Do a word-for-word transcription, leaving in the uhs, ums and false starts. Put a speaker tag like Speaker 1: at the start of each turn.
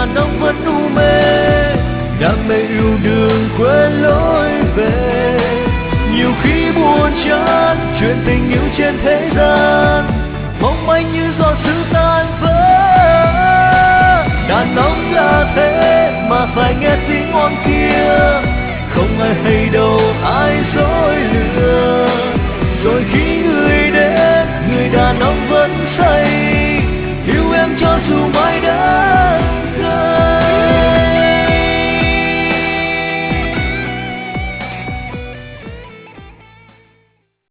Speaker 1: đàn ông vẫn u mê, đam mê yêu đương quên lối về. Nhiều khi buồn chán chuyện tình yêu trên thế gian, mong manh như giọt sương tan vỡ. Đàn ông là thế mà phải nghe tiếng ngon kia, không ai hay đâu ai dối lừa. Rồi khi người đến, người đàn ông vẫn say, yêu em cho dù mai đã